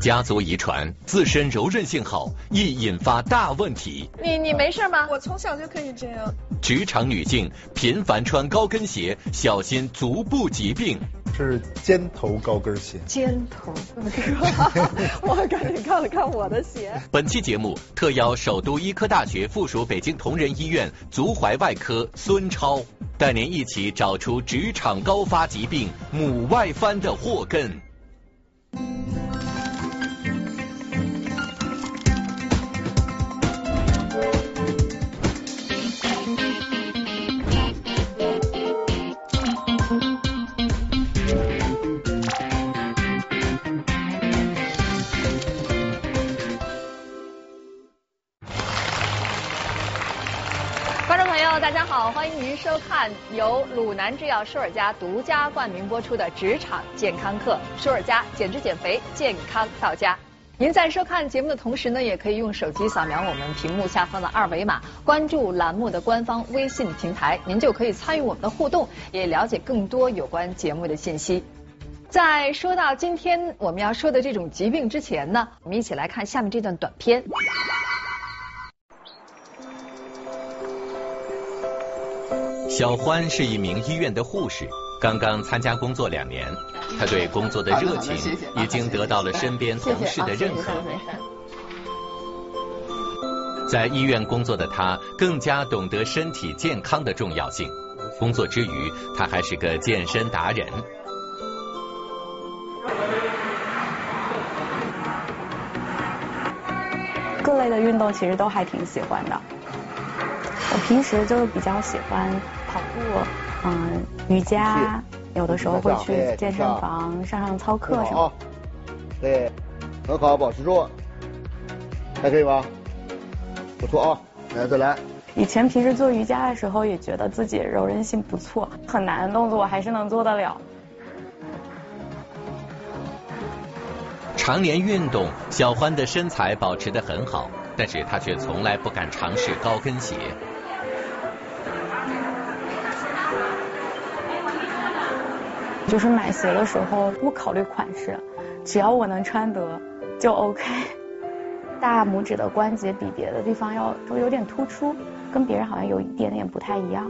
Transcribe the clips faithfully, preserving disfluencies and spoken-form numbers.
家族遗传，自身柔韧性好，易引发大问题。 你你没事吗？ 我从小就可以这样。 职场女性频繁穿高跟鞋，小心足部疾病。 是尖头高跟鞋。 尖头，我赶紧看了看我的鞋。 本期节目特邀首都医科大学附属北京同仁医院足踝外科孙超，带您一起找出职场高发疾病母外翻的祸根。 大家好，欢迎您收看由鲁南制药舒尔佳独家冠名播出的职场健康课，舒尔佳减脂减肥，健康到家。您在收看节目的同时呢，也可以用手机扫描我们屏幕下方的二维码，关注栏目的官方微信平台，您就可以参与我们的互动，也了解更多有关节目的信息。在说到今天我们要说的这种疾病之前呢，我们一起来看下面这段短片。 小欢是一名医院的护士，刚刚参加工作两年，她对工作的热情已经得到了身边同事的认可。在医院工作的她更加懂得身体健康的重要性。工作之余，她还是个健身达人。 各类的运动其实都还挺喜欢的。我平时就是比较喜欢跑步，嗯，瑜伽，有的时候会去健身房上上操课什么。 对，很好，保持住，还可以吧？不错啊，来再来。 以前平时做瑜伽的时候，也觉得自己柔韧性不错，很难的动作我还是能做得了。 常年运动，小欢的身材保持得很好，但是她却从来不敢尝试高跟鞋。 就是买鞋的时候不考虑款式，只要我能穿得就 OK。大拇指的关节比别的地方要稍微有点突出，跟别人好像有一点点不太一样。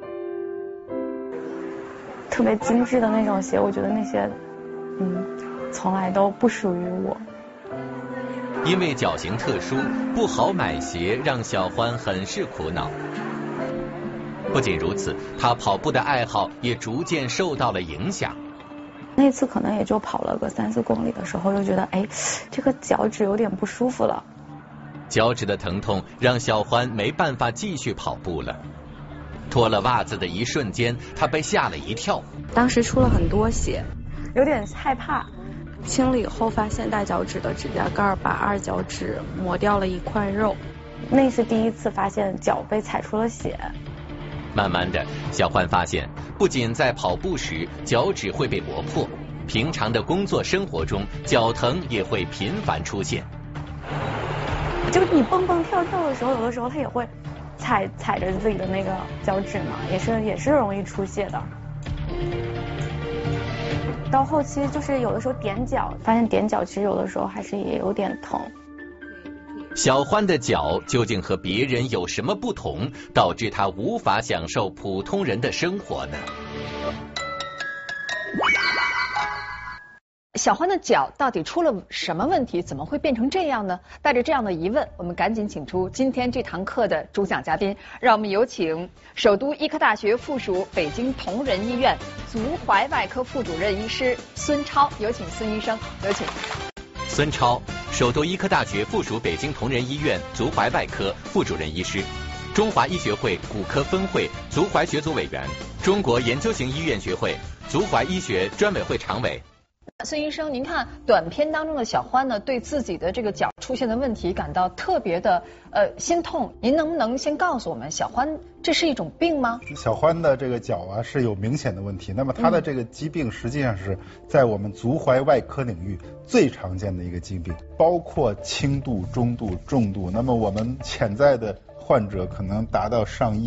特别精致的那种鞋，我觉得那些嗯从来都不属于我。 因为脚型特殊，不好买鞋，让小欢很是苦恼。不仅如此，他跑步的爱好也逐渐受到了影响。 那次可能也就跑了个三四公里的时候，就觉得哎，这个脚趾有点不舒服了。 脚趾的疼痛让小欢没办法继续跑步了。脱了袜子的一瞬间，他被吓了一跳。 当时出了很多血，有点害怕。清理以后发现大脚趾的指甲盖把二脚趾磨掉了一块肉，那是第一次发现脚被踩出了血。 慢慢的，小欢发现不仅在跑步时脚趾会被磨破，平常的工作生活中脚疼也会频繁出现。 就是你蹦蹦跳跳的时候，有的时候它也会踩踩着自己的那个脚趾嘛，也是也是容易出血的。到后期就是有的时候踮脚，发现踮脚其实有的时候还是也有点疼。 小欢的脚究竟和别人有什么不同，导致她无法享受普通人的生活呢？ 小欢的脚到底出了什么问题？怎么会变成这样呢？带着这样的疑问，我们赶紧请出今天这堂课的主讲嘉宾，让我们有请首都医科大学附属北京同仁医院足踝外科副主任医师孙超，有请孙医生，有请。 孙超，首都医科大学附属北京同仁医院足踝外科副主任医师，中华医学会骨科分会足踝学组委员，中国研究型医院学会足踝医学专委会常委。 孙医生，您看短片当中的小欢呢，对自己的这个脚出现的问题感到特别的呃心痛。您能不能先告诉我们，小欢这是一种病吗？ 小欢的这个脚啊是有明显的问题，那么它的这个疾病实际上是在我们足踝外科领域最常见的一个疾病，包括轻度、中度、重度。那么我们潜在的患者可能达到上亿。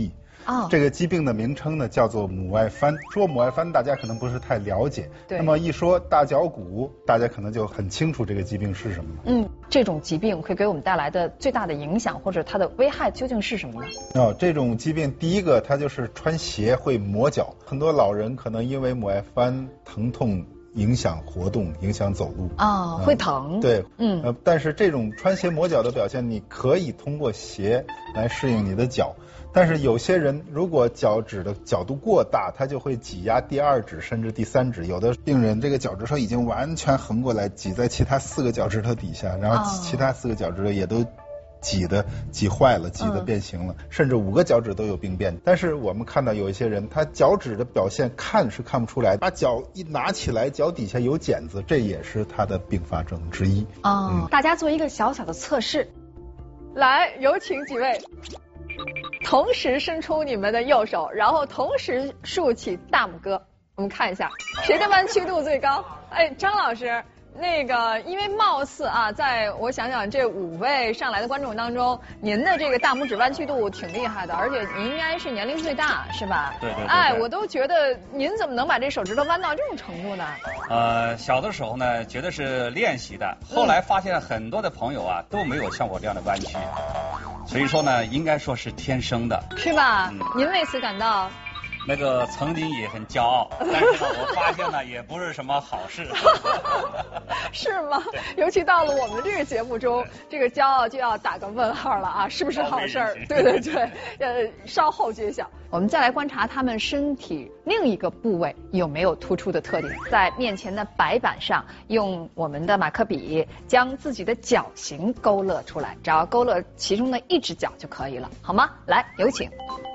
哦， 这个疾病的名称呢叫做母外翻。说母外翻，大家可能不是太了解。 对。 那么一说大脚骨，大家可能就很清楚这个疾病是什么了。 嗯，这种疾病会给我们带来的最大的影响或者它的危害究竟是什么呢？ 哦，这种疾病第一个它就是穿鞋会磨脚，很多老人可能因为母外翻疼痛影响活动，影响走路啊、哦，会疼。 对， 嗯， 呃，但是这种穿鞋磨脚的表现，你可以通过鞋来适应你的脚。但是有些人如果脚趾的角度过大，他就会挤压第二指甚至第三指。有的病人这个脚趾头已经完全横过来，挤在其他四个脚趾头底下，然后其他四个脚趾头也都挤的挤坏了，挤的变形了，嗯、甚至五个脚趾都有病变。但是我们看到有一些人，他脚趾的表现看是看不出来，把脚一拿起来，脚底下有茧子，这也是他的并发症之一。 哦，嗯、大家做一个小小的测试，来，有请几位。同时伸出你们的右手，然后同时竖起大拇哥，我们看一下谁的弯曲度最高。哎，张老师，那个因为貌似啊，在我想想这五位上来的观众当中，您的这个大拇指弯曲度挺厉害的，而且您应该是年龄最大，是吧？ 对对对对。 哎，我都觉得您怎么能把这手指头弯到这种程度呢？ 呃，小的时候呢，觉得是练习的，后来发现很多的朋友啊都没有像我这样的弯曲。所以说呢，应该说是天生的， 是吧？嗯、您为此感到那个曾经也很骄傲，但是呢，我发现呢，也不是什么好事。 是吗？尤其到了我们这个节目中，这个骄傲就要打个问号了啊，是不是好事儿？对对对，呃，稍后揭晓。我们再来观察他们身体另一个部位有没有突出的特点，在面前的白板上用我们的马克笔将自己的脚型勾勒出来，只要勾勒其中的一只脚就可以了，好吗？来，有请。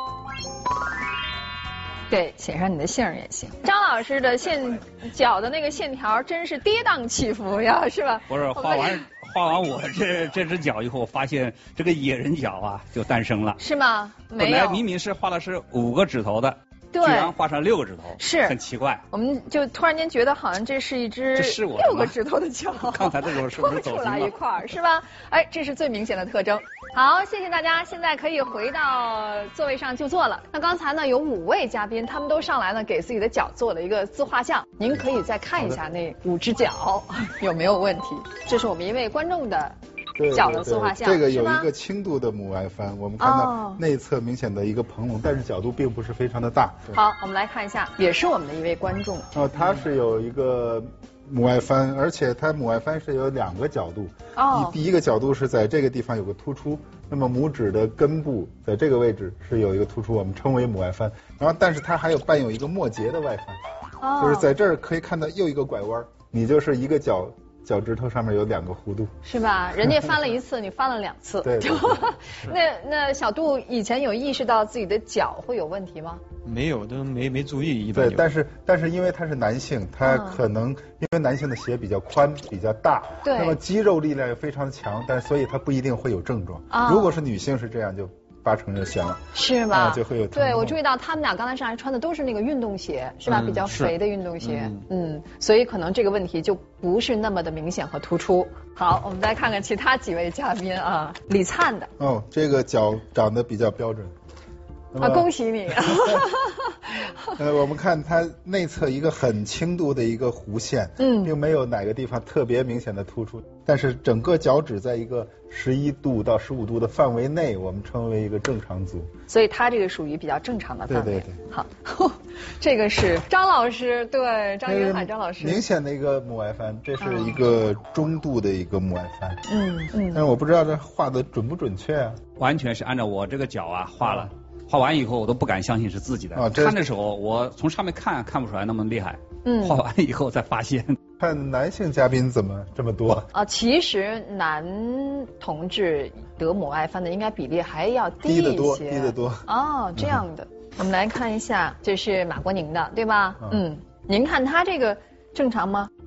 对，写上你的姓也行。张老师的线脚的那个线条真是跌宕起伏呀，是吧？ 不是，画完画完我这这只脚以后，发现这个野人脚啊就诞生了。 是吗？没有。 本来明明是画的是五个指头的。 对， 居然画上六个指头， 是很奇怪。 我们就突然间觉得好像这是一只六个指头的脚。 刚才这时候是不是走出来一块儿是吧？哎，这是最明显的特征。好，谢谢大家，现在可以回到座位上就坐了。那刚才呢有五位嘉宾，他们都上来呢给自己的脚做了一个自画像，您可以再看一下那五只脚有没有问题。这是我们一位观众的。脚的自画像， 这个有一个轻度的母外翻，我们看到内侧明显的一个膨隆，但是角度并不是非常的大。 好，我们来看一下，也是我们的一位观众。 哦，他是有一个母外翻，而且他母外翻是有两个角度。哦。第一个角度是在这个地方有个突出，那么拇指的根部在这个位置是有一个突出，我们称为母外翻。然后，但是它还有伴有一个末节的外翻，哦，就是在这儿可以看到又一个拐弯，你就是一个脚。脚趾头上面有两个弧度， 是吧？人家翻了一次，你翻了两次。 对, 对, 对, 对。 那那小杜以前有意识到自己的脚会有问题吗？ 没有，都没没注意。一般对，但是但是因为他是男性，他可能、嗯、因为男性的鞋比较宽、比较大， 对， 那么肌肉力量也非常强，但所以他不一定会有症状。哦、如果是女性是这样就。八成就行了， 是吗？ 啊、就会有对，我注意到他们俩刚才上来穿的都是那个运动鞋，是吧？嗯、比较肥的运动鞋，嗯, 嗯，所以可能这个问题就不是那么的明显和突出。好，我们再看看其他几位嘉宾啊，李灿的。 哦，这个脚长得比较标准。 啊，恭喜你！ 呃，我们看它内侧一个很轻度的一个弧线，嗯，并没有哪个地方特别明显的突出，但是整个脚趾在一个十一度到十五度的范围内，我们称为一个正常足。 所以它这个属于比较正常的范围。 对对对。 好，这个是张老师，对，张云海张老师。 明显的一个母外翻，这是一个中度的一个母外翻。 嗯嗯。 但是我不知道这画的准不准确啊？ 完全是按照我这个脚啊画了。画完以后，我都不敢相信是自己的。啊、看的时候，我从上面看看不出来那么厉害。嗯。画完以后才发现。 看男性嘉宾怎么这么多？ 啊，其实男同志得母外翻的应该比例还要低一些。 低得多，低得多。 哦，这样的。嗯、我们来看一下，这是马国宁的，对吧？嗯, 嗯。您看他这个正常吗？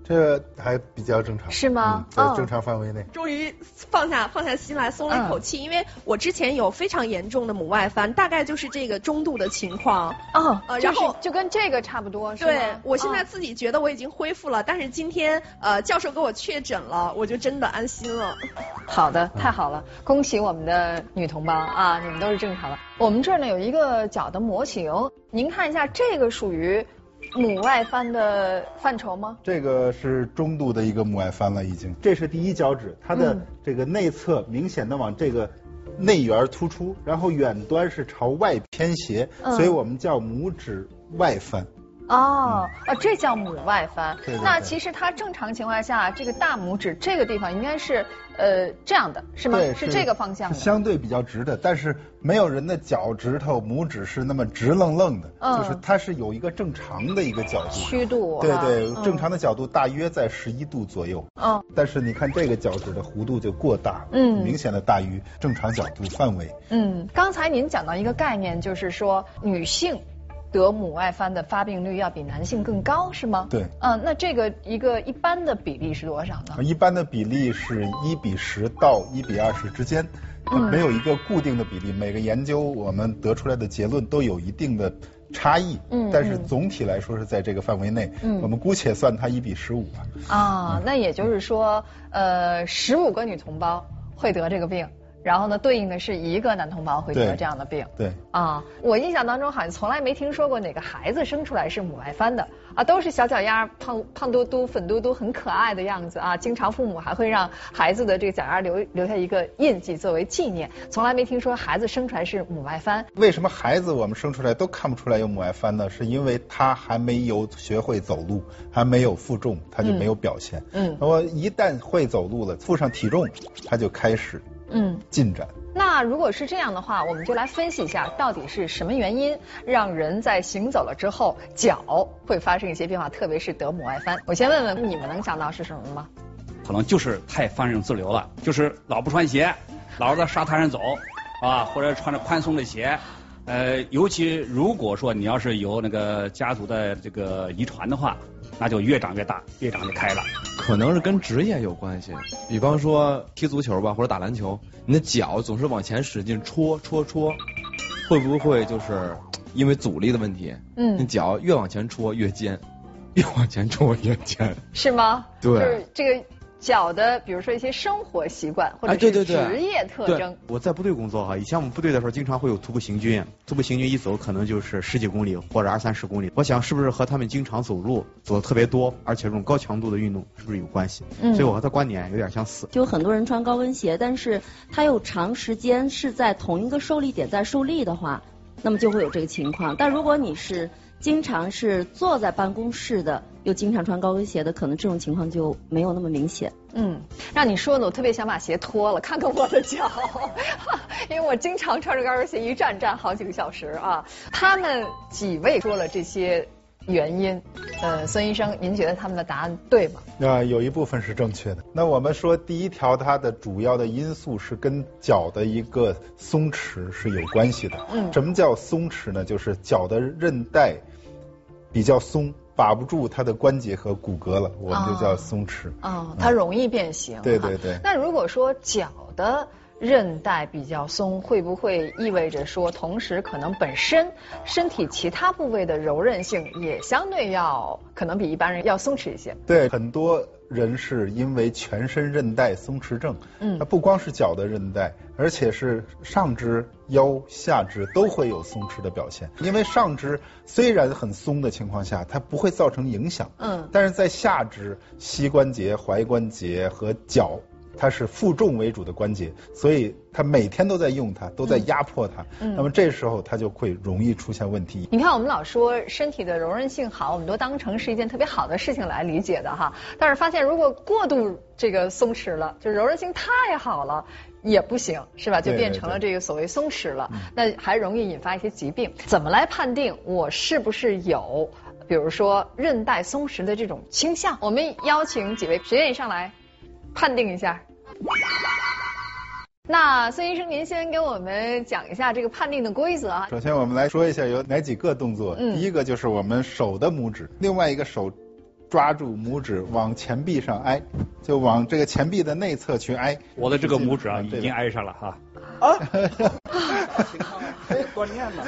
这还比较正常， 是吗？ 嗯、在正常范围内。 终于放下放下心来，松了一口气、嗯，因为我之前有非常严重的母外翻，大概就是这个中度的情况。 哦， 呃，然后就跟这个差不多，是吗？ 对，我现在自己觉得我已经恢复了，哦、但是今天呃教授给我确诊了，我就真的安心了。 好的，太好了，恭喜我们的女同胞啊，你们都是正常的。我们这儿呢有一个脚的模型，您看一下，这个属于母外翻的范畴吗？ 这个是中度的一个母外翻了，已经。这是第一脚趾，它的这个内侧明显的往这个内缘突出，然后远端是朝外偏斜，嗯、所以我们叫拇指外翻。 哦，啊，这叫母外翻。 对对对， 那其实它正常情况下，这个大拇指这个地方应该是呃这样的，是吗？ 对， 是这个方向的。 相对比较直的，但是没有人的脚趾头、拇指是那么直愣愣的，嗯、就是它是有一个正常的一个角度。 曲度。 对对，嗯、正常的角度大约在十一度左右。嗯。但是你看这个脚趾的弧度就过大，嗯，明显的大于正常角度范围。 嗯，刚才您讲到一个概念，就是说女性得母外翻的发病率要比男性更高，是吗？ 对。 嗯，那这个一个一般的比例是多少呢？ 一般的比例是一比十到一比二十之间，它没有一个固定的比例。嗯、每个研究我们得出来的结论都有一定的差异，嗯，但是总体来说是在这个范围内。嗯，我们姑且算它一比十五吧。 啊，嗯、那也就是说，呃，十五个女同胞会得这个病。然后呢，对应的是一个男同胞会得这样的病。 对。对啊，我印象当中好像从来没听说过哪个孩子生出来是母外翻的啊，都是小脚丫、胖胖嘟嘟、粉嘟嘟，很可爱的样子啊。经常父母还会让孩子的这个脚丫留留下一个印记作为纪念，从来没听说孩子生出来是母外翻。 为什么孩子我们生出来都看不出来有母外翻呢？是因为他还没有学会走路，还没有负重，他就没有表现。嗯。那么一旦会走路了，负上体重，他就开始。嗯，进展。 那如果是这样的话，我们就来分析一下，到底是什么原因让人在行走了之后脚会发生一些变化，特别是得母外翻。我先问问你们能想到是什么吗？ 可能就是太放任自流了，就是老不穿鞋，老是在沙滩上走啊，或者穿着宽松的鞋。呃，尤其如果说你要是有那个家族的这个遗传的话，那就越长越大，越长越开了。 可能是跟职业有关系，比方说踢足球吧，或者打篮球，你的脚总是往前使劲戳戳戳，会不会就是因为阻力的问题？嗯，你脚越往前戳越尖，越往前戳越尖， 是吗？ 对， 就是这个脚的，比如说一些生活习惯或者是职业特征。 啊、对对对我在部队工作哈，以前我们部队的时候经常会有徒步行军，徒步行军一走可能就是十几公里或者二三十公里。我想是不是和他们经常走路走的特别多，而且这种高强度的运动是不是有关系？嗯，所以我和他观点有点相似。 就很多人穿高跟鞋，但是他又长时间是在同一个受力点在受力的话，那么就会有这个情况。但如果你是经常是坐在办公室的，又经常穿高跟鞋的，可能这种情况就没有那么明显。 嗯，让你说的我特别想把鞋脱了，看看我的脚，因为我经常穿着高跟鞋一站站好几个小时啊。他们几位说了这些原因，呃，孙医生，您觉得他们的答案对吗？ 那有一部分是正确的。那我们说第一条，它的主要的因素是跟脚的一个松弛是有关系的。嗯，什么叫松弛呢？就是脚的韧带比较松，把不住它的关节和骨骼了，我们就叫松弛。 哦，嗯、它容易变形。 对对对。 那如果说脚的韧带比较松，会不会意味着说，同时可能本身身体其他部位的柔韧性也相对要可能比一般人要松弛一些？ 对，很多人是因为全身韧带松弛症，嗯，它不光是脚的韧带，而且是上肢、腰、下肢都会有松弛的表现。因为上肢虽然很松的情况下，它不会造成影响，嗯，但是在下肢、膝关节、踝关节和脚，它是负重为主的关节，所以它每天都在用它，都在压迫它。嗯，那么这时候它就会容易出现问题。 你看，我们老说身体的柔韧性好，我们都当成是一件特别好的事情来理解的哈。但是发现如果过度这个松弛了，就柔韧性太好了也不行，是吧？就变成了这个所谓松弛了，对对对，那还容易引发一些疾病。怎么来判定我是不是有，比如说韧带松弛的这种倾向？我们邀请几位学员上来判定一下。那孙医生，您先给我们讲一下这个判定的规则啊。 首先我们来说一下有哪几个动作。嗯，第一个就是我们手的拇指，另外一个手抓住拇指往前臂上挨，就往这个前臂的内侧去挨。 我的这个拇指啊，已经挨上了哈。 啊， 锻炼了。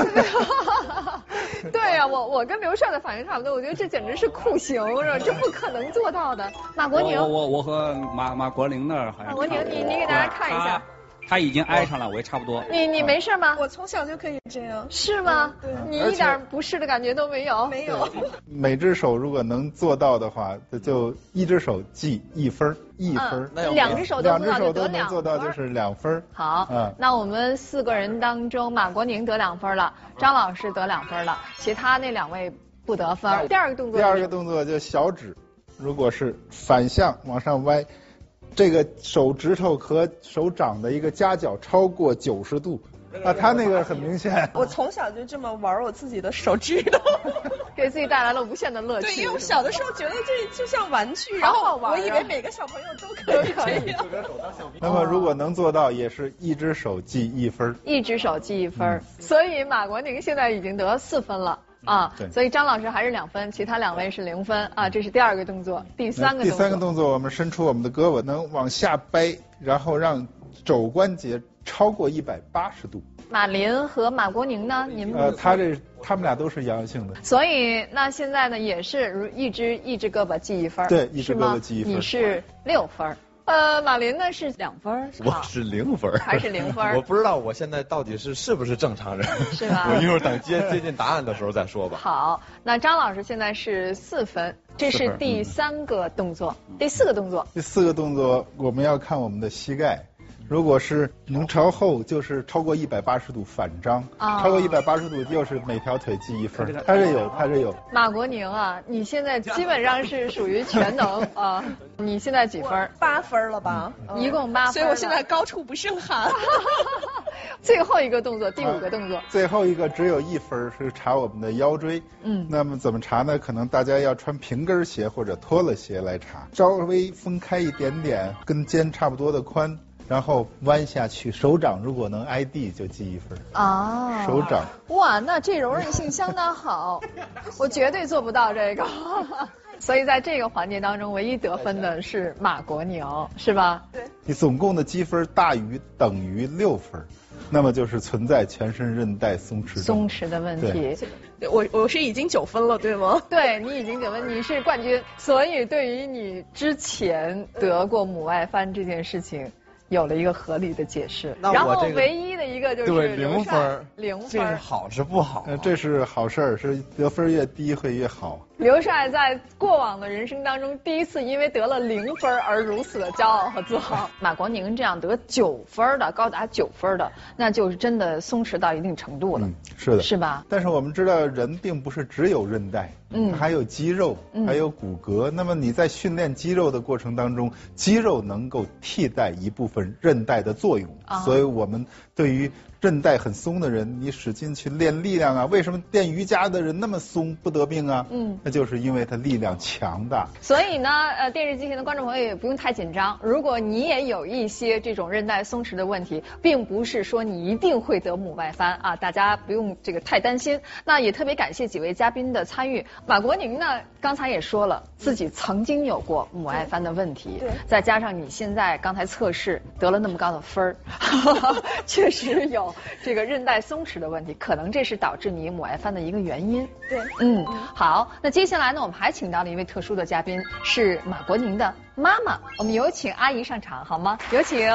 对呀、啊，我我跟刘帅的反应差不多，我觉得这简直是酷刑，是吧？这不可能做到的。马国宁， 我我我和马马国宁那儿好像。 马国宁，你你给大家看一下。 他已经挨上了，我也差不多。 你你没事吗？ 我从小就可以这样。 是吗？ 对。 你一点不适的感觉都没有？ 没有。 每只手如果能做到的话，就一只手记一分，一分。 嗯、两只手都做到就得两分。 做到就是两分。 好，嗯，那我们四个人当中，马国宁得两分了，张老师得两分了，其他那两位不得分。第二个动作。 第二个动作就小指，如果是反向往上歪。这个手指头和手掌的一个夹角超过九十度，啊，他那个很明显。 我从小就这么玩我自己的手指头， 给自己带来了无限的乐趣。 对，因为我小的时候觉得这就像玩具，然后我以为每个小朋友都可以这样。 那么如果能做到，也是一只手记一分， 一只手记一分。嗯、所以马国宁现在已经得四分了。啊，所以张老师还是两分，其他两位是零分啊。这是第二个动作，第三个动作。 第三个动作，我们伸出我们的胳膊，能往下掰，然后让肘关节超过一百八十度。 马林和马国宁呢？你们呃，他这他们俩都是阳性的。 所以那现在呢，也是如一只一只胳膊记一分， 对，一只胳膊记一分。 你是六分。呃，马林呢是两分， 我是零分， 还是零分？ 我不知道我现在到底是是不是正常人， 是吧？ 我一会儿等接接近答案的时候再说吧。 好，那张老师现在是四分，这是第三个动作，嗯、第四个动作。 第四个动作我们要看我们的膝盖。如果是能朝后，就是超过一百八十度反张，啊、超过一百八十度就是每条腿记一分。他这有，他这有。 马国宁啊，你现在基本上是属于全能啊！你现在几分？ 八分了吧？ 嗯、一共八分， 所以我现在高处不胜寒。 最后一个动作，第五个动作。 啊、最后一个只有一分，是查我们的腰椎。嗯。那么怎么查呢？可能大家要穿平跟鞋或者脱了鞋来查，稍微分开一点点，跟肩差不多的宽。然后弯下去，手掌如果能挨地就记一分。 啊， 手掌。 哇，那这柔韧性相当好，我绝对做不到这个。所以在这个环节当中，唯一得分的是马国宁，是吧？ 对。 你总共的积分大于等于六分，那么就是存在全身韧带松弛松弛的问题。 我我是已经九分了，对吗？ 对，你已经九分，你是冠军。所以对于你之前得过母外翻这件事情。有了一个合理的解释， 那然后唯一的一个就是对零分， 零分， 这是好是不好、啊？ 呃，这是好事儿，是得分越低会越好。 刘帅在过往的人生当中，第一次因为得了零分而如此的骄傲和自豪。马国宁这样得九分的，高达九分的，那就是真的松弛到一定程度了。 嗯，是的， 是吧？ 但是我们知道，人并不是只有韧带，嗯，还有肌肉，还有骨骼。嗯、那么你在训练肌肉的过程当中，肌肉能够替代一部分韧带的作用，啊、所以我们对于韧带很松的人，你使劲去练力量啊，为什么练瑜伽的人那么松不得病啊？嗯，那就是因为他力量强大。 所以呢，呃，电视机前的观众朋友也不用太紧张。如果你也有一些这种韧带松弛的问题，并不是说你一定会得母外翻啊，大家不用这个太担心。那也特别感谢几位嘉宾的参与。马国宁呢，刚才也说了自己曾经有过母外翻的问题，对，再加上你现在刚才测试得了那么高的分儿，确实有这个韧带松弛的问题，可能这是导致你母外翻的一个原因。 对， 嗯，好，那接下来呢，我们还请到了一位特殊的嘉宾，是马国宁的妈妈，我们有请阿姨上场好吗？有请。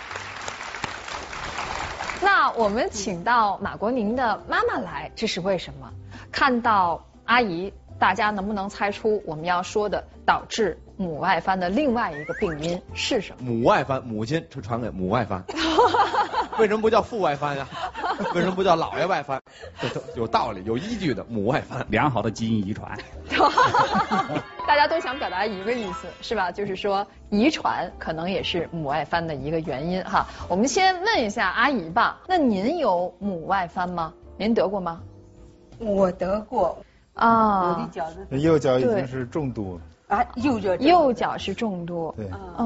那我们请到马国宁的妈妈来，这是为什么？看到阿姨，大家能不能猜出我们要说的导致母外翻的另外一个病因是什么？ 母外翻，母亲传传给母外翻，为什么不叫父外翻呀？为什么不叫姥爷外翻？这都有道理，有依据的。母外翻， 良好的基因遗传。 大家都想表达一个意思，是吧？就是说遗传可能也是母外翻的一个原因哈。我们先问一下阿姨吧，那您有母外翻吗？您得过吗？ 我得过啊， 我的脚是右脚已经是重度了。 啊，右脚右脚是重度， 对， 嗯，那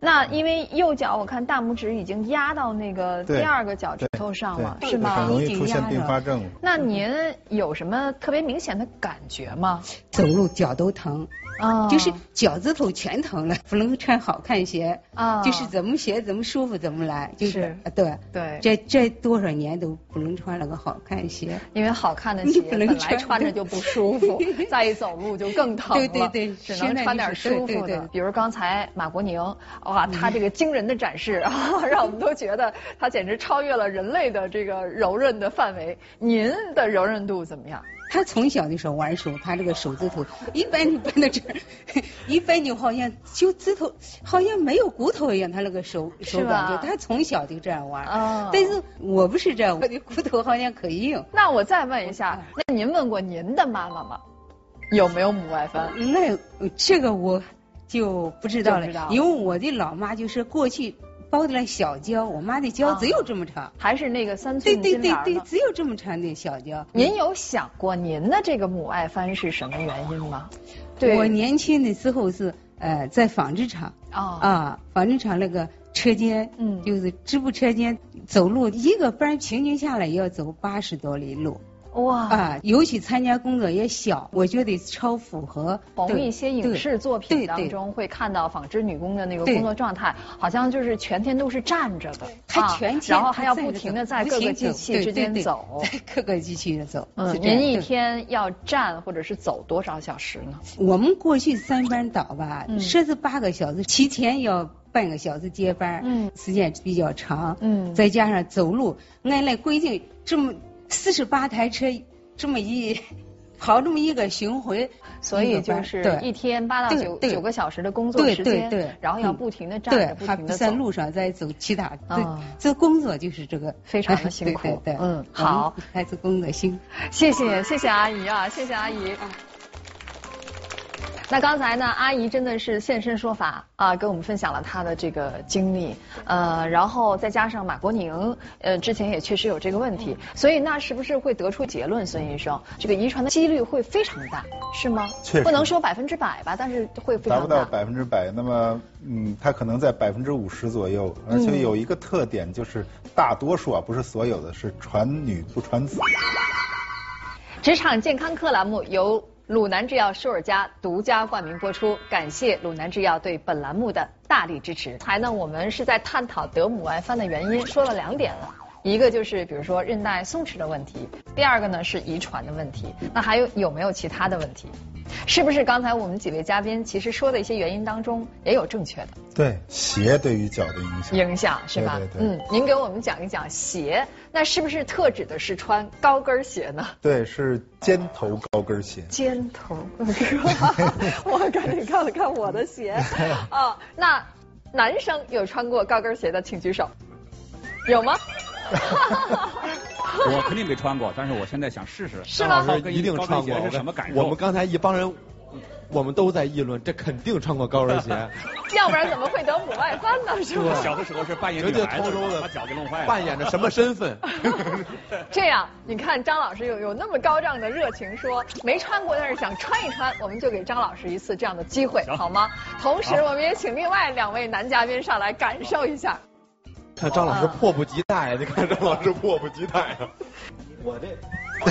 那因为右脚我看大拇指已经压到那个第二个脚趾头上了，是吗？ 很容易出现并发症。 那您有什么特别明显的感觉吗？ 走路脚都疼。啊，就是脚趾头全疼了，不能穿好看鞋啊，就是怎么鞋怎么舒服怎么来，就是对对，这这多少年都不能穿了个好看鞋， 因为好看的鞋本来穿着就不舒服，再一走路就更疼了， 对对对， 只能穿点舒服的。比如刚才马国宁，哇，他这个惊人的展示啊，让我们都觉得他简直超越了人类的这个柔韧的范围。您的柔韧度怎么样？ 他从小的时候玩手，他这个手指头一般就搬到这儿，一般就好像就指头好像没有骨头一样，他那个手手感觉，他从小就这样玩。哦。但是我不是这样，我的骨头好像可硬。 那我再问一下，那您问过您的妈妈吗？有没有母外翻？ 那这个我就不知道了，因为我的老妈就是过去包的那小脚，我妈的脚只有这么长， 还是那个三寸金莲。 对对对对，只有这么长的小脚。 您有想过您的这个母外翻是什么原因吗？对， 我年轻的时候是呃在纺织厂啊，纺织厂那个车间，嗯，就是织布车间，走路一个班平均下来要走八十多里路。哇啊！尤其参加工作也小，我觉得超符合。 从一些影视作品当中会看到纺织女工的那个工作状态，好像就是全天都是站着的， 她全天， 然后还要不停的在各个机器之间走， 在各个机器的走。 嗯，您一天要站或者是走多少小时呢？ 我们过去三班倒吧，十至八个小时，提前要半个小时接班，嗯，时间比较长，嗯，再加上走路，按那规定这么。四十八台车这么一跑这么一个巡回， 所以就是一天八到九九个小时的工作时间，对对，然后要不停的站着，不停的在路上再走其他，啊，这工作就是这个非常的辛苦， 对， 嗯，好， 孩子工作辛苦， 谢谢谢谢阿姨啊，谢谢阿姨。那刚才呢，阿姨真的是现身说法啊，跟我们分享了她的这个经历，呃，然后再加上马国宁，呃，之前也确实有这个问题，所以那是不是会得出结论，孙医生，这个遗传的几率会非常大，是吗？ 确实， 不能说百分之百吧，但是会非常大。 达不到百分之百，那么嗯，它可能在百分之五十左右，而且有一个特点就是大多数啊，不是所有的是传女不传子。 职场健康课栏目由鲁南制药舒尔佳独家冠名播出，感谢鲁南制药对本栏目的大力支持。才呢，我们是在探讨得母外翻的原因，说了两点了，一个就是比如说韧带松弛的问题，第二个呢是遗传的问题。那还有有没有其他的问题？是不是刚才我们几位嘉宾其实说的一些原因当中也有正确的？ 对，鞋对于脚的影响。 影响是吧？ 对对对。 嗯，您给我们讲一讲鞋，那是不是特指的是穿高跟鞋呢？ 对，是尖头高跟鞋。 尖头，我赶紧看了看我的鞋啊。那男生有穿过高跟鞋的，请举手。有吗？ 我肯定没穿过，但是我现在想试试。 是吗？ 一定穿过。 是什么感受？ 我们刚才一帮人，我们都在议论，这肯定穿过高跟鞋。 要不然怎么会得母外翻呢？是吧？ 小的时候是扮演女孩子，把脚给弄坏了。 扮演着什么身份？ 这样，你看张老师有有那么高涨的热情，说没穿过，但是想穿一穿，我们就给张老师一次这样的机会，好吗？同时，我们也请另外两位男嘉宾上来感受一下。 看张老师迫不及待，你看张老师迫不及待啊！ 我这，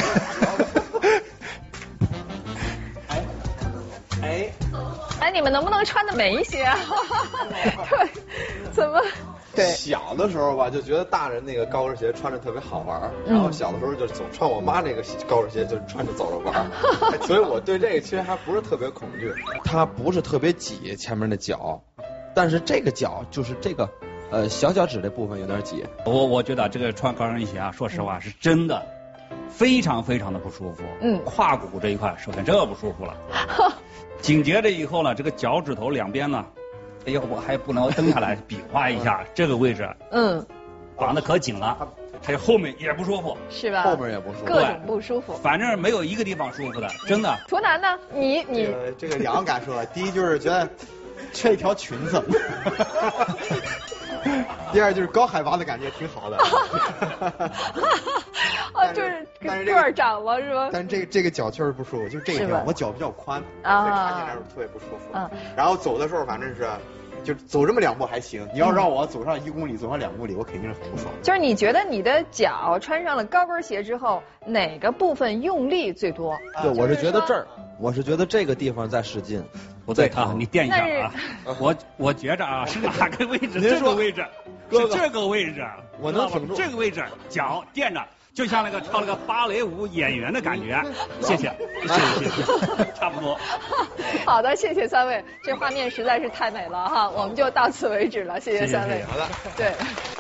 哎哎哎，你们能不能穿的美一些啊？对，怎么？对， 小的时候吧，就觉得大人那个高跟鞋穿着特别好玩，嗯、然后小的时候就总穿我妈那个高跟鞋，就穿着走着玩，所以我对这个其实还不是特别恐惧。它不是特别挤前面的脚，但是这个脚就是这个。呃，小脚趾这部分有点挤。 我我觉得这个穿高跟鞋啊，说实话是真的非常非常的不舒服。嗯，胯骨这一块首先这不舒服了，紧接着以后呢，这个脚趾头两边呢，哎呦，我还不能蹬下来比划一下这个位置，嗯，绑得可紧了，还有后面也不舒服， 是吧？ 后面也不舒服， 各种不舒服， 反正没有一个地方舒服的，真的。 图南呢？你你这个这个两个感受，第一就是觉得缺一条裙子。第二就是高海拔的感觉挺好的， 啊，就是个儿长了是吧？ 但是这个这个脚确实不舒服，就这个地方我脚比较宽，啊，穿起来时候特别不舒服。嗯，然后走的时候反正是就走这么两步还行。你要让我走上一公里，走上两公里，我肯定是很不爽。 就是你觉得你的脚穿上了高跟鞋之后，哪个部分用力最多？ 对，我是觉得这儿，我是觉得这个地方在使劲。 不对啊，你垫一下啊！我我觉着啊，是哪个位置？这个位置，是这个位置。 我能挺住。 这个位置，脚垫着，就像那个跳那个芭蕾舞演员的感觉。谢谢，谢谢，谢谢，差不多。 好的，谢谢三位，这画面实在是太美了哈，我们就到此为止了，谢谢三位。 好的， 对。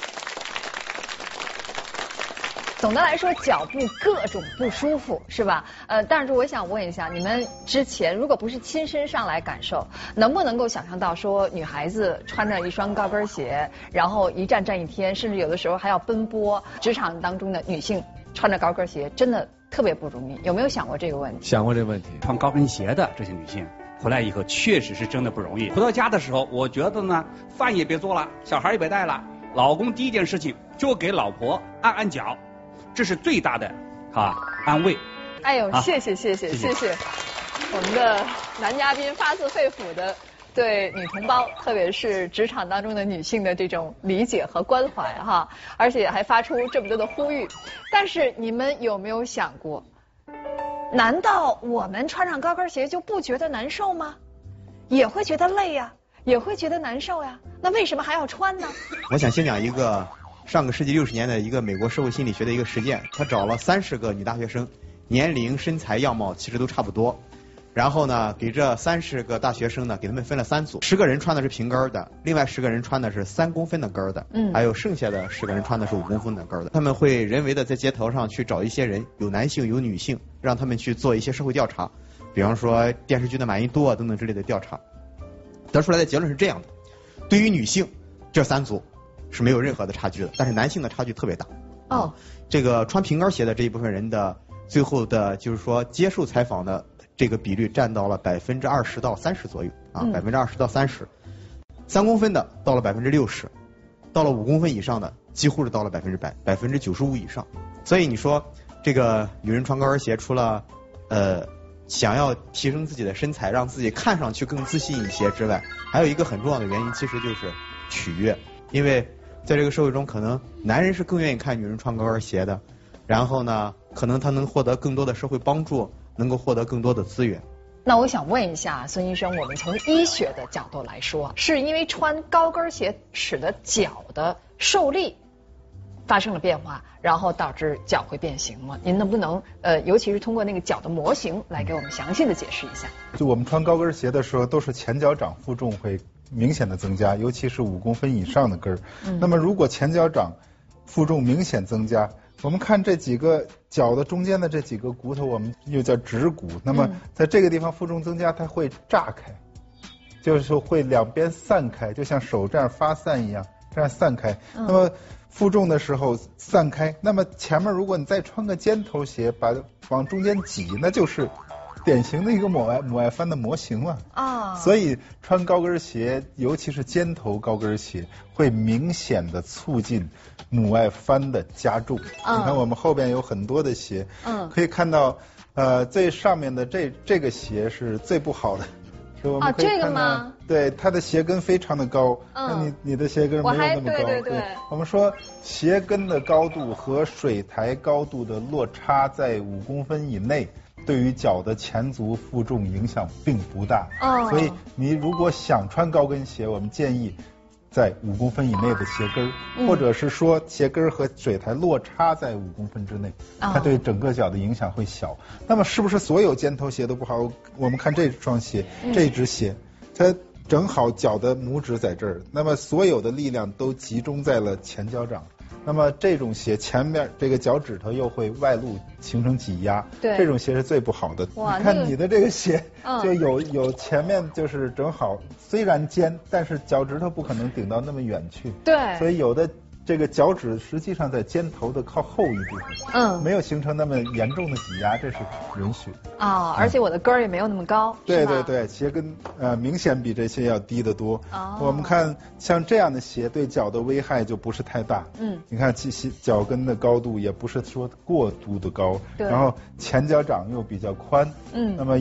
总的来说，脚部各种不舒服是吧？呃，但是我想问一下，你们之前如果不是亲身上来感受，能不能够想象到说，女孩子穿着一双高跟鞋，然后一站站一天，甚至有的时候还要奔波，职场当中的女性穿着高跟鞋真的特别不容易，有没有想过这个问题？ 想过这个问题。 穿高跟鞋的这些女性回来以后，确实是真的不容易。回到家的时候，我觉得呢，饭也别做了，小孩也别带了，老公第一件事情就给老婆按按脚。这是最大的啊安慰。 哎呦，谢谢谢谢谢谢，我们的男嘉宾发自肺腑的对女同胞，特别是职场当中的女性的这种理解和关怀哈，而且还发出这么多的呼吁。但是你们有没有想过，难道我们穿上高跟鞋就不觉得难受吗？也会觉得累呀，也会觉得难受呀，那为什么还要穿呢？ 我想先讲一个上个世纪六十年的一个美国社会心理学的一个实践，他找了三十个女大学生，年龄、身材、样貌其实都差不多，然后呢，给这三十个大学生呢，给他们分了三组，十个人穿的是平跟的，另外十个人穿的是三公分的跟的，嗯，还有剩下的十个人穿的是五公分的跟的。他们会人为的在街头上去找一些人，有男性有女性，让他们去做一些社会调查，比方说电视剧的满意度啊等等之类的调查，得出来的结论是这样的：对于女性，这三组是没有任何的差距的，但是男性的差距特别大。 哦， 这个穿平跟鞋的这一部分人的最后的就是说接受采访的这个比率占到了百分之二十到三十左右啊，百分之二十到三十。三公分的到了百分之六十，到了五公分以上的几乎是到了百分之百，百分之九十五以上。所以你说这个女人穿高跟鞋，除了呃想要提升自己的身材，让自己看上去更自信一些之外，还有一个很重要的原因，其实就是取悦。因为在这个社会中，可能男人是更愿意看女人穿高跟鞋的，然后呢，可能他能获得更多的社会帮助，能够获得更多的资源。 那我想问一下孙医生，我们从医学的角度来说，是因为穿高跟鞋使得脚的受力发生了变化，然后导致脚会变形吗？您能不能呃，尤其是通过那个脚的模型来给我们详细的解释一下？ 就我们穿高跟鞋的时候，都是前脚掌负重会明显的增加，尤其是五公分以上的跟儿。嗯、那么如果前脚掌负重明显增加，我们看这几个脚的中间的这几个骨头，我们又叫指骨。那么在这个地方负重增加，它会炸开，就是说会两边散开，就像手这样发散一样，这样散开。嗯、那么负重的时候散开，那么前面如果你再穿个尖头鞋，把往中间挤，那就是典型的一个母外母外翻的模型了啊。所以穿高跟鞋，尤其是尖头高跟鞋，会明显的促进母外翻的加重。嗯、你看我们后边有很多的鞋，嗯，可以看到呃最上面的这这个鞋是最不好的。 啊，这个吗？ 对，它的鞋跟非常的高，嗯、那你你的鞋跟没有那么高。 对对对。 我们说鞋跟的高度和水台高度的落差在五公分以内，对于脚的前足负重影响并不大。哦。所以你如果想穿高跟鞋，我们建议在五公分以内的鞋跟，嗯、或者是说鞋跟和水台落差在五公分之内，哦、它对整个脚的影响会小。那么是不是所有尖头鞋都不好？我们看这双鞋，嗯、这只鞋，它正好脚的拇指在这儿，那么所有的力量都集中在了前脚掌。那么这种鞋前面这个脚趾头又会外露形成挤压，对，这种鞋是最不好的。哇，你看你的这个鞋就有、嗯、有前面就是正好，虽然尖，但是脚趾头不可能顶到那么远去。对，所以有的这个脚趾实际上在尖头的靠后一部分，嗯，没有形成那么严重的挤压，这是允许的。 啊、哦，而且我的跟儿也没有那么高。 对对对，鞋跟呃明显比这些要低得多。哦，我们看像这样的鞋对脚的危害就不是太大。嗯，你看其实脚跟的高度也不是说过度的高，对，然后前脚掌又比较宽，嗯，那么有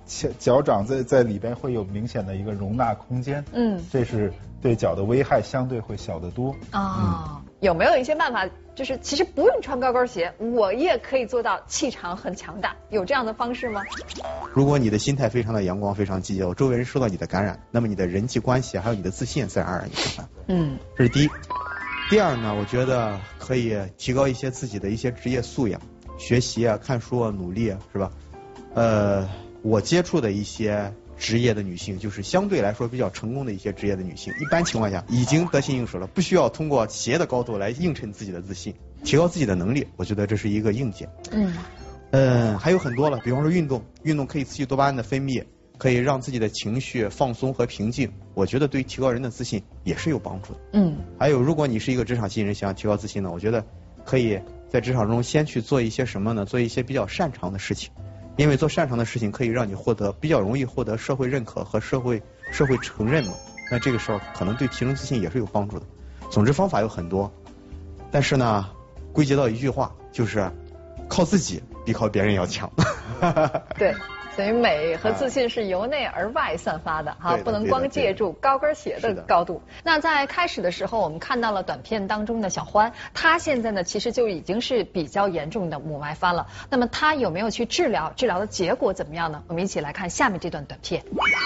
脚掌在在里边会有明显的一个容纳空间，嗯，这是对脚的危害相对会小得多。 啊、嗯，有没有一些办法，就是其实不用穿高跟鞋，我也可以做到气场很强大，有这样的方式吗？ 如果你的心态非常的阳光，非常积极，周围人受到你的感染，那么你的人际关系还有你的自信自然而然就上来。嗯，这是第一。第二呢，我觉得可以提高一些自己的一些职业素养，学习啊、看书啊、努力啊，是吧？呃。我接触的一些职业的女性，就是相对来说比较成功的一些职业的女性，一般情况下已经得心应手了，不需要通过鞋的高度来映衬自己的自信，提高自己的能力，我觉得这是一个硬件。嗯，呃，还有很多了，比方说运动，运动可以刺激多巴胺的分泌，可以让自己的情绪放松和平静，我觉得对提高人的自信也是有帮助的。嗯，还有如果你是一个职场新人，想要提高自信呢，我觉得可以在职场中先去做一些什么呢？做一些比较擅长的事情。因为做擅长的事情可以让你获得比较容易获得社会认可和社会社会承认嘛，那这个时候可能对提升自信也是有帮助的。总之方法有很多，但是呢，归结到一句话，就是靠自己比靠别人要强。 对。所以美和自信是由内而外散发的哈、啊，不能光借助高跟鞋的高度。那在开始的时候，我们看到了短片当中的小欢，她现在呢其实就已经是比较严重的母外翻了。那么她有没有去治疗？治疗的结果怎么样呢？我们一起来看下面这段短片。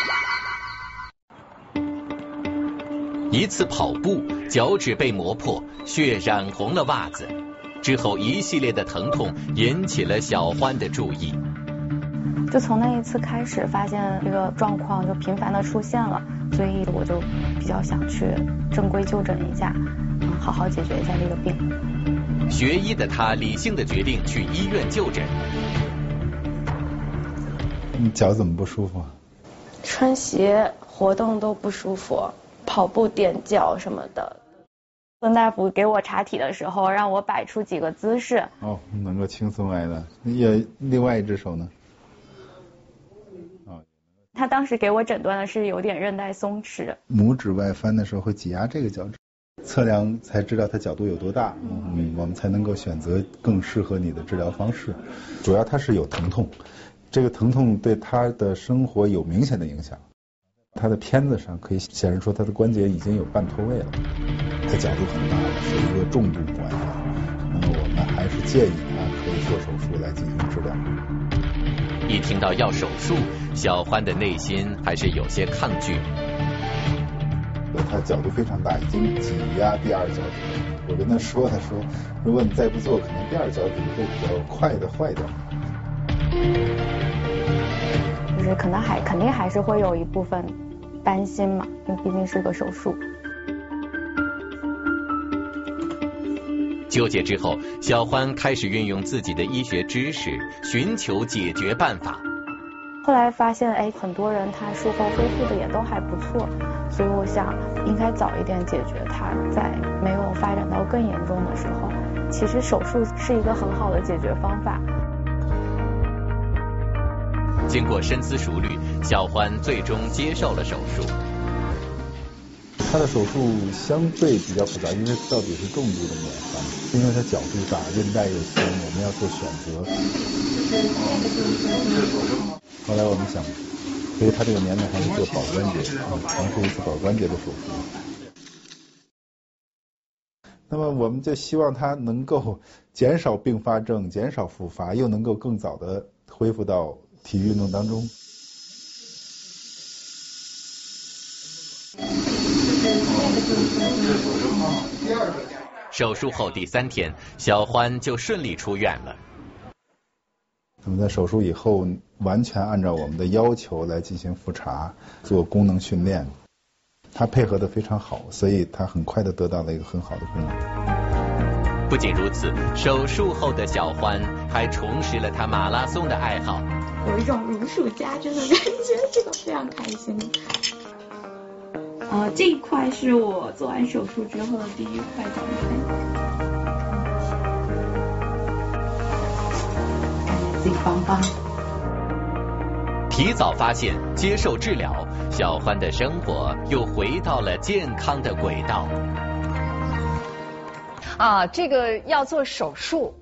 一次跑步，脚趾被磨破，血染红了袜子。之后一系列的疼痛引起了小欢的注意。 就从那一次开始，发现这个状况就频繁的出现了，所以我就比较想去正规就诊一下，嗯，好好解决一下这个病。 学医的他理性的决定去医院就诊。 你脚怎么不舒服？ 穿鞋活动都不舒服，跑步踮脚什么的。 孙大夫给我查体的时候，让我摆出几个姿势。 哦，能够轻松来的。也另外一只手呢？ 他当时给我诊断的是有点韧带松弛。 拇指外翻的时候会挤压这个脚趾，测量才知道它角度有多大，嗯，我们才能够选择更适合你的治疗方式。主要它是有疼痛，这个疼痛对他的生活有明显的影响。他的片子上可以显示出他的关节已经有半脱位了，他角度很大了，是一个重度母外翻。那么我们还是建议他可以做手术来进行治疗。 一听到要手术，小欢的内心还是有些抗拒。 他角度非常大，已经挤压第二脚趾。我跟他说，他说，如果你再不做，可能第二脚趾会比较快的坏掉。 就是可能还肯定还是会有一部分担心嘛，因为毕竟是个手术。 纠结之后，小欢开始运用自己的医学知识，寻求解决办法。 后来发现，哎，很多人他术后恢复的也都还不错，所以我想应该早一点解决它，在没有发展到更严重的时候，其实手术是一个很好的解决方法。 经过深思熟虑，小欢最终接受了手术。 他的手术相对比较复杂，因为到底是重度的母外翻，因为他角度大，韧带又松，我们要做选择。后来我们想，所以他这个年龄还是做保关节，嗯，尝试一次保关节的手术。那么我们就希望他能够减少并发症，减少复发，又能够更早的恢复到体育运动当中。 手术后第三天，小欢就顺利出院了。 那么在手术以后，完全按照我们的要求来进行复查，做功能训练，他配合的非常好，所以他很快的得到了一个很好的功能。 不仅如此，手术后的小欢还重拾了他马拉松的爱好， 有一种如数家珍的感觉，这个非常开心。呃，这一块是我做完手术之后的第一块奖牌，感觉自己棒棒。 提早发现，接受治疗，小欢的生活又回到了健康的轨道。 啊，这个要做手术。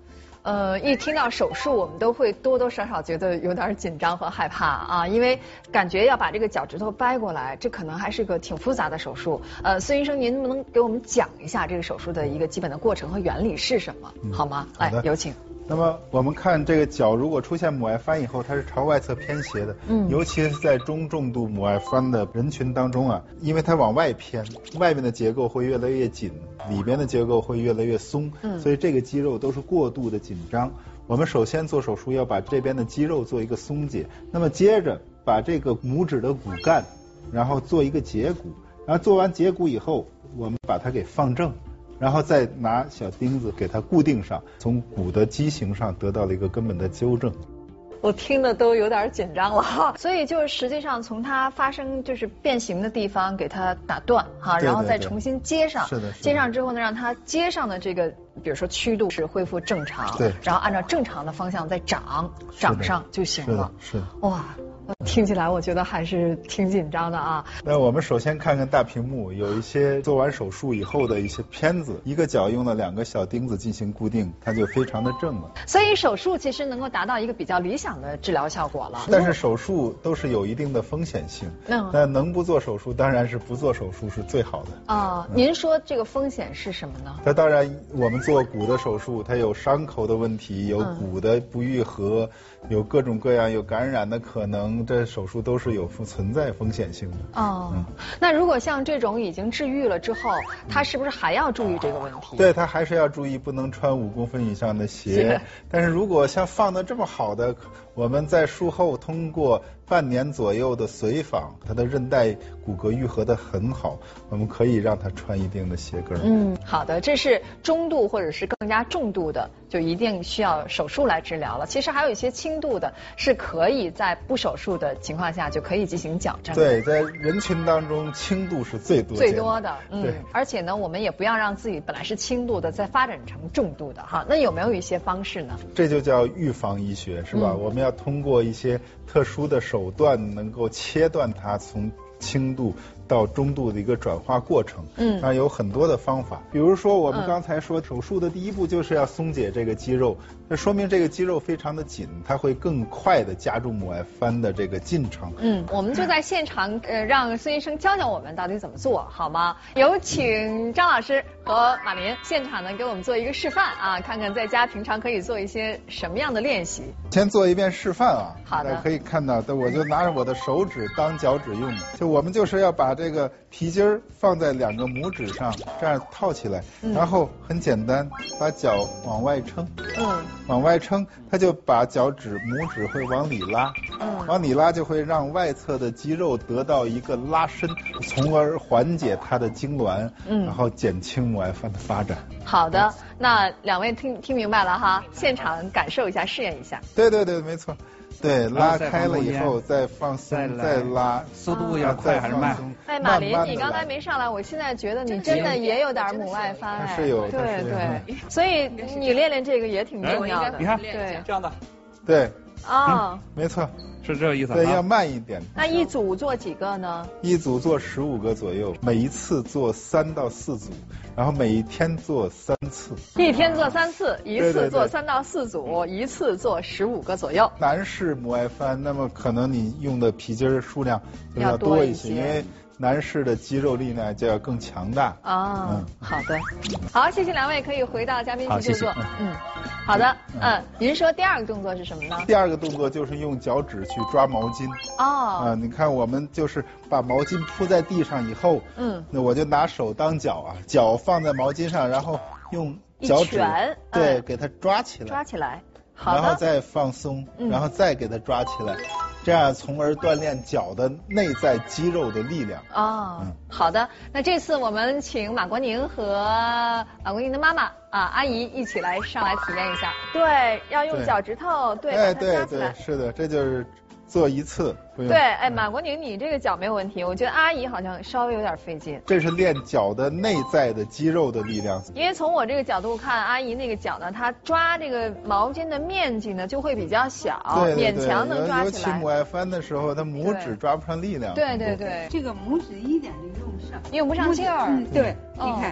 呃，一听到手术，我们都会多多少少觉得有点紧张和害怕啊，因为感觉要把这个脚趾头掰过来，这可能还是个挺复杂的手术。呃，孙医生，您能不能给我们讲一下这个手术的一个基本的过程和原理是什么，嗯、好吗？来，有请。 那么我们看这个脚如果出现母外翻以后，它是朝外侧偏斜的，嗯，尤其是在中重度母外翻的人群当中啊，因为它往外偏，外面的结构会越来越紧，里边的结构会越来越松，嗯，所以这个肌肉都是过度的紧张。我们首先做手术要把这边的肌肉做一个松解，那么接着把这个拇指的骨干，然后做一个截骨，然后做完截骨以后，我们把它给放正。然后再拿小钉子给它固定上，从骨的畸形上得到了一个根本的纠正。 我听的都有点紧张了哈，所以就是实际上从它发生就是变形的地方给它打断哈，然后再重新接上， 是的， 接上之后呢，让它接上的这个比如说曲度是恢复正常， 对， 然后按照正常的方向再长长上就行了， 是的， 哇。听起来我觉得还是挺紧张的啊。 那我们首先看看大屏幕，有一些做完手术以后的一些片子，一个脚用了两个小钉子进行固定，它就非常的正了。 所以手术其实能够达到一个比较理想的治疗效果了。 但是手术都是有一定的风险性，嗯，那能不做手术当然是不做手术是最好的。 啊、嗯，您说这个风险是什么呢？ 那当然，我们做骨的手术，它有伤口的问题，有骨的不愈合，嗯、有各种各样有感染的可能。这手术都是有存在风险性的。 哦，嗯、那如果像这种已经治愈了之后，他是不是还要注意这个问题？ 对，他还是要注意不能穿五公分以上的鞋。但是如果像放得这么好的，我们在术后通过半年左右的随访，他的韧带骨骼愈合得很好，我们可以让他穿一定的鞋跟。 嗯，好的，这是中度或者是更加重度的，就一定需要手术来治疗了。其实还有一些轻度的，是可以在不手术的情况下就可以进行矫正。 对，在人群当中轻度是最多最多的，嗯， 对。 而且呢，我们也不要让自己本来是轻度的再发展成重度的哈。那有没有一些方式呢？ 这就叫预防医学，是吧？嗯、我们要通过一些特殊的手段，能够切断它从轻度到中度的一个转化过程，嗯，啊，有很多的方法，比如说我们刚才说，手术的第一步就是要松解这个肌肉，那说明这个肌肉非常的紧，它会更快的加重母外翻的这个进程。 嗯，我们就在现场，呃，让孙医生教教我们到底怎么做，好吗？有请张老师和马林现场呢给我们做一个示范啊，看看在家平常可以做一些什么样的练习。 先做一遍示范啊， 好的， 可以看到，我就拿着我的手指当脚趾用，就我们就是要把这个皮筋儿放在两个拇指上，这样套起来，嗯、然后很简单，把脚往外撑，嗯，往外撑，它就把脚趾拇指会往里拉，嗯，往里拉就会让外侧的肌肉得到一个拉伸，从而缓解它的痉挛，嗯，然后减轻母外翻的发展。 好的，那两位听听明白了哈，现场感受一下，试验一下。 对对对，没错。对，拉开了以后再放松，再拉， 速度要快还是慢？ 哎，马林，你刚才没上来，我现在觉得你真的也有点母外翻，哎， 是有， 对对，所以你练练这个也挺重要的。 你看， 对， 这样的， 对， 啊， 没错， 是这个意思。 对，要慢一点。 那一组做几个呢？ 一组做十五个左右，每一次做三到四组。然后每一天做三次， 一天做三次，一次做三到四组，对对对，一次做十五个左右。 男士母外翻，那么可能你用的皮筋数量就要多一些，因为男士的肌肉力量就要更强大。 哦，嗯，好的，好，谢谢两位，可以回到嘉宾席就坐。嗯，好的，嗯，您说第二个动作是什么呢？ 第二个动作就是用脚趾去抓毛巾。哦，啊，你看我们就是把毛巾铺在地上以后，嗯，那我就拿手当脚啊，脚放在毛巾上，然后用脚趾对、嗯、给它抓起来， 抓起来，好的， 然后再放松，嗯、然后再给它抓起来。这样从而锻炼脚的内在肌肉的力量。 哦，嗯、好的，那这次我们请马国宁和马国宁的妈妈啊阿姨一起来上来体验一下。对，要用脚趾头，对， 哎， 把它抓起来。对对，是的，这就是做一次。 对，哎，马国宁，你这个脚没有问题，我觉得阿姨好像稍微有点费劲。 这是练脚的内在的肌肉的力量。 因为从我这个角度看，阿姨那个脚呢，她抓这个毛巾的面积呢就会比较小， 对对对，勉强能抓起来。 尤其母外翻的时候，她拇指抓不上力量。 对对对， 这个拇指一点就用不上， 用不上劲儿。 嗯，对，你看。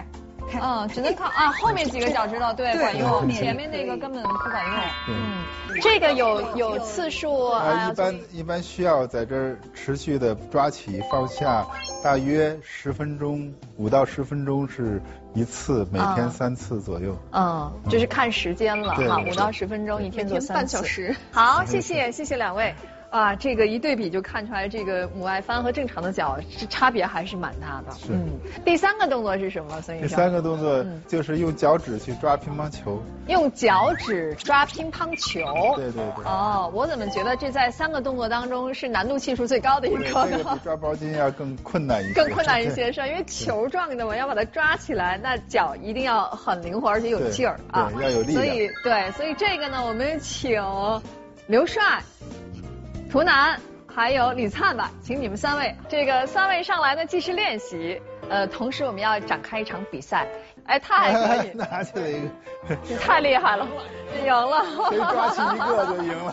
嗯，只能靠啊后面几个脚趾头对管用，前面那个根本不管用。嗯，这个有有次数啊。一般一般需要在这儿持续的抓起放下，大约十分钟，五到十分钟是一次，每天三次左右。 嗯，这是看时间了哈，五到十分钟，一天做三次，半小时。好，谢谢谢谢两位。啊，这个一对比就看出来，这个母外翻和正常的脚差别还是蛮大的。 是。 嗯。第三个动作是什么，孙医生？ 第三个动作就是用脚趾去抓乒乓球。 用脚趾抓乒乓球。 对对对。 哦，我怎么觉得这在三个动作当中是难度系数最高的一个呢？ 这个比抓包巾要更困难一些。 更困难一些是吧？因为球状的我要把它抓起来，那脚一定要很灵活而且有劲儿啊。 对，要有力量。 所以对，所以这个呢，我们请刘帅、涂楠还有李灿吧，请你们三位，这个三位上来呢，既是练习，呃，同时我们要展开一场比赛。哎，他还可以， 拿起来一个， 你太厉害了，赢了， 谁抓起一个就赢了。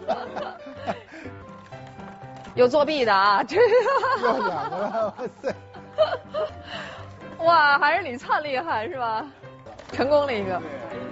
有作弊的啊，这要两个了，哇塞！ 哇，还是李灿厉害是吧？成功了一个。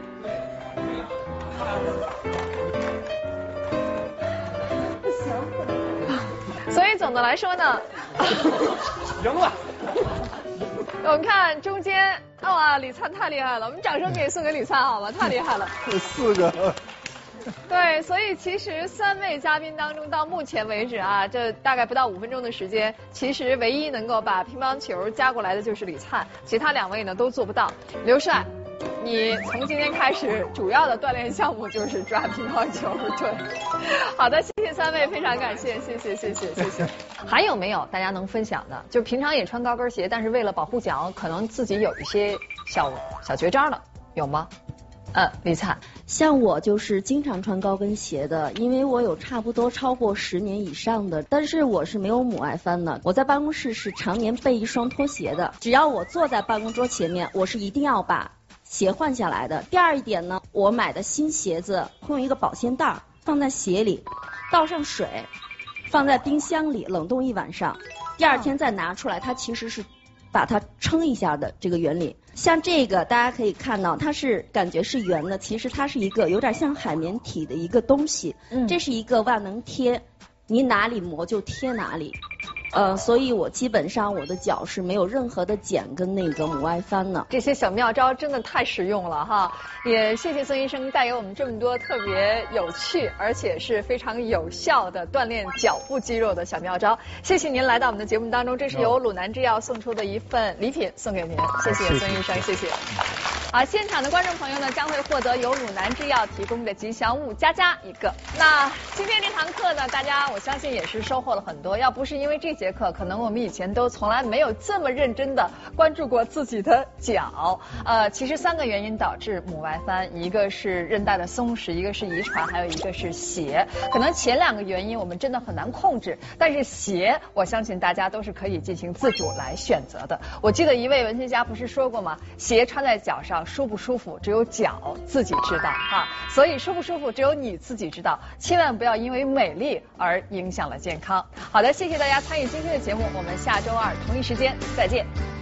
所以总的来说呢， 赢了。 我们看中间，哇，李灿太厉害了，我们掌声给送给李灿好吗？太厉害了。 四个。 对，所以其实三位嘉宾当中，到目前为止啊，这大概不到五分钟的时间，其实唯一能够把乒乓球加过来的就是李灿，其他两位呢都做不到。刘帅，你从今天开始主要的锻炼项目就是抓乒乓球，对。好的，谢谢三位，非常感谢，谢谢谢谢谢谢。还有没有大家能分享的？就平常也穿高跟鞋，但是为了保护脚，可能自己有一些小小绝招的，有吗？嗯，李灿， 像我就是经常穿高跟鞋的，因为我有差不多超过十年以上的，但是我是没有母外翻的。我在办公室是常年备一双拖鞋的，只要我坐在办公桌前面，我是一定要把鞋换下来的。第二一点呢，我买的新鞋子会用一个保鲜袋放在鞋里，倒上水，放在冰箱里冷冻一晚上，第二天再拿出来，它其实是把它撑一下的这个原理。像这个大家可以看到，它是感觉是圆的，其实它是一个有点像海绵体的一个东西。嗯，这是一个万能贴，你哪里磨就贴哪里。呃，所以我基本上我的脚是没有任何的茧跟那个母外翻的。 这些小妙招真的太实用了哈！也谢谢孙医生带给我们这么多特别有趣而且是非常有效的锻炼脚部肌肉的小妙招。谢谢您来到我们的节目当中，这是由鲁南制药送出的一份礼品送给您，谢谢孙医生，谢谢。好，现场的观众朋友呢将会获得由鲁南制药提供的吉祥物佳佳一个。那今天这堂课呢，大家我相信也是收获了很多。要不是因为这节课，可能我们以前都从来没有这么认真的关注过自己的脚。呃，其实三个原因导致母外翻，一个是韧带的松弛，一个是遗传，还有一个是鞋。可能前两个原因我们真的很难控制，但是鞋，我相信大家都是可以进行自主来选择的。我记得一位文学家不是说过吗？鞋穿在脚上舒不舒服，只有脚自己知道啊。所以舒不舒服，只有你自己知道。千万不要因为美丽而影响了健康。好的，谢谢大家参与今天的节目，我们下周二同一时间再见。